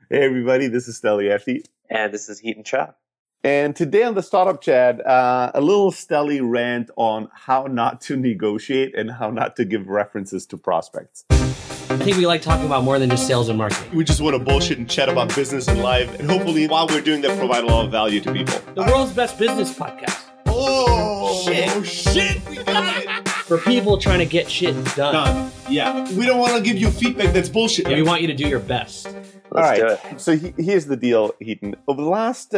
Hey everybody, this is Steli Efti. And this is Heaton Cha. And today on the Startup Chat, a little Steli rant on how not to negotiate and how not to give references to prospects. I think we like talking about more than just sales and marketing. We just want to bullshit and chat about business and life, and hopefully while we're doing that, provide a lot of value to people. The world's best business podcast. Oh, shit, we got it. For people trying to get shit done. Yeah. We don't want to give you feedback that's bullshit. Yeah, we want you to do your best. Let's do it. So here's the deal, Heaton. Over the last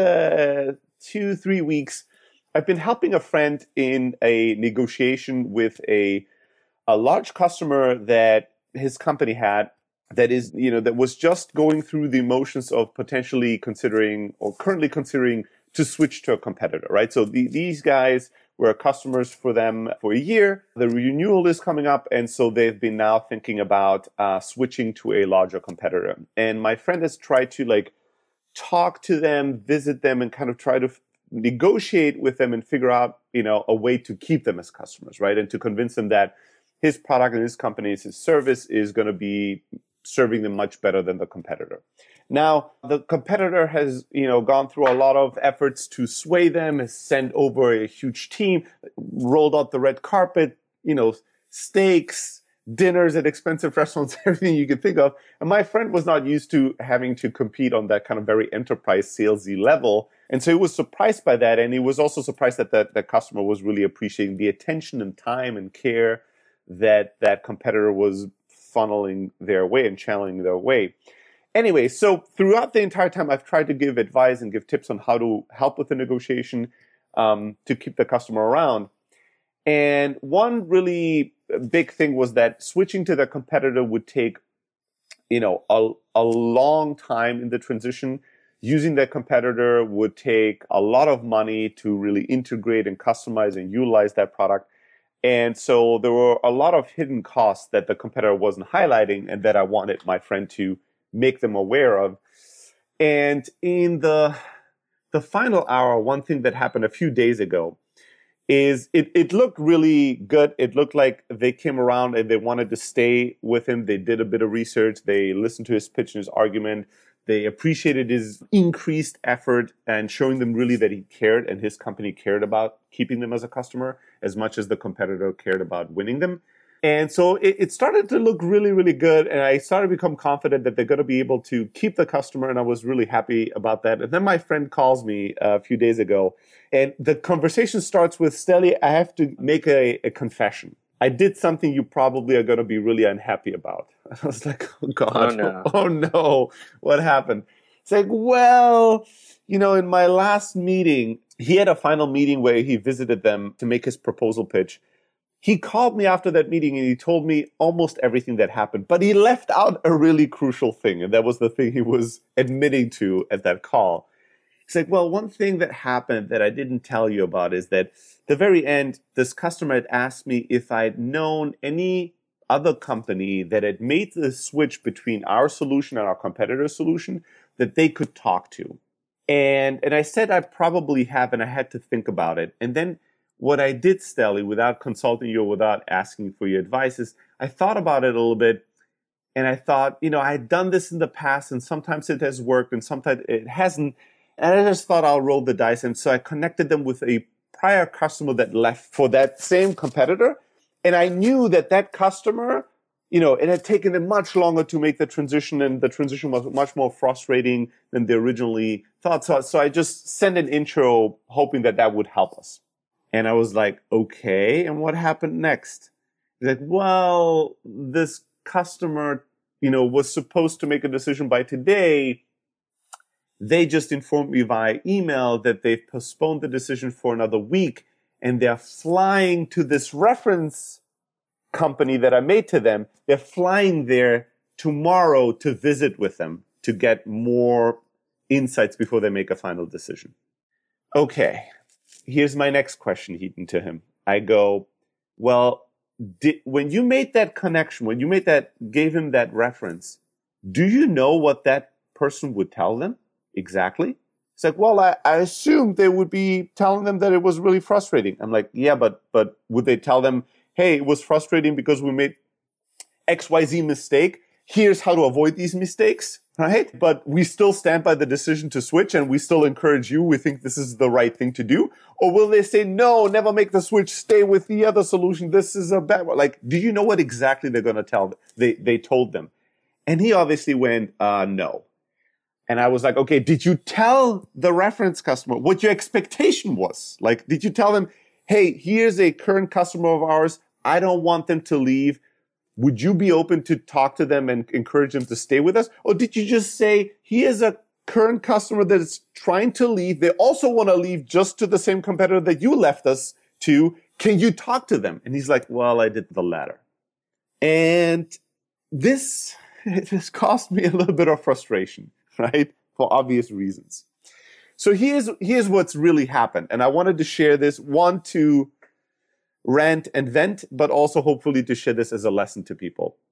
2-3 weeks, I've been helping a friend in a negotiation with a large customer that his company had that was just going through the motions of potentially considering or currently considering to switch to a competitor, right? So these guys were customers for them for a year. The renewal is coming up, and so they've been now thinking about switching to a larger competitor. And my friend has tried to talk to them, visit them, and kind of try to negotiate with them and figure out, a way to keep them as customers, right? And to convince them that his product and his company's his service is going to be serving them much better than the competitor. Now, the competitor has, gone through a lot of efforts to sway them, has sent over a huge team, rolled out the red carpet, steaks, dinners at expensive restaurants, everything you could think of. And my friend was not used to having to compete on that kind of very enterprise salesy level. And so he was surprised by that. And he was also surprised that the customer was really appreciating the attention and time and care that competitor was funneling their way and channeling their way. Anyway, so throughout the entire time, I've tried to give advice and give tips on how to help with the negotiation to keep the customer around. And one really big thing was that switching to the competitor would take, a long time in the transition. Using that competitor would take a lot of money to really integrate and customize and utilize that product. And so there were a lot of hidden costs that the competitor wasn't highlighting and that I wanted my friend to make them aware of. And in the final hour, one thing that happened a few days ago is it looked really good. It looked like they came around and they wanted to stay with him. They did a bit of research. They listened to his pitch and his argument. They appreciated his increased effort and showing them really that he cared and his company cared about keeping them as a customer as much as the competitor cared about winning them. And so it started to look really, really good. And I started to become confident that they're going to be able to keep the customer. And I was really happy about that. And then my friend calls me a few days ago. And the conversation starts with, Steli, I have to make a confession. I did something you probably are going to be really unhappy about. I was like, oh, God. Oh, no. What happened? It's like, well, in my last meeting, he had a final meeting where he visited them to make his proposal pitch. He called me after that meeting and he told me almost everything that happened, but he left out a really crucial thing. And that was the thing he was admitting to at that call. He's like, well, one thing that happened that I didn't tell you about is that the very end, this customer had asked me if I'd known any other company that had made the switch between our solution and our competitor's solution that they could talk to. And I said I probably have, and I had to think about it. And then what I did, Steli, without consulting you or without asking for your advice, is I thought about it a little bit, and I thought, I had done this in the past, and sometimes it has worked, and sometimes it hasn't. And I just thought I'll roll the dice. And so I connected them with a prior customer that left for that same competitor. And I knew that customer, it had taken them much longer to make the transition, and the transition was much more frustrating than they originally thought. So I just sent an intro hoping that would help us. And I was like, okay, and what happened next? He's like, well, this customer, was supposed to make a decision by today. They just informed me via email that they've postponed the decision for another week, and they're flying to this reference company that I made to them. They're flying there tomorrow to visit with them to get more insights before they make a final decision. Okay. Here's my next question, Heaton, to him. I go, well, when you made that connection, when you gave him that reference, do you know what that person would tell them exactly? It's like, well, I assumed they would be telling them that it was really frustrating. I'm like, yeah, but would they tell them, hey, it was frustrating because we made XYZ mistake. Here's how to avoid these mistakes. right? But we still stand by the decision to switch and we still encourage you. We think this is the right thing to do. Or will they say, no, never make the switch, stay with the other solution. This is a bad one. Like, do you know what exactly they're going to tell them? They told them. And he obviously went, no. And I was like, okay, did you tell the reference customer what your expectation was? Like, did you tell them, hey, here's a current customer of ours. I don't want them to leave. Would you be open to talk to them and encourage them to stay with us? Or did you just say, here's a current customer that is trying to leave. They also want to leave just to the same competitor that you left us to. Can you talk to them? And he's like, well, I did the latter. And it has caused me a little bit of frustration, right? For obvious reasons. So here's what's really happened. And I wanted to share this, one, to rant and vent, but also hopefully to share this as a lesson to people.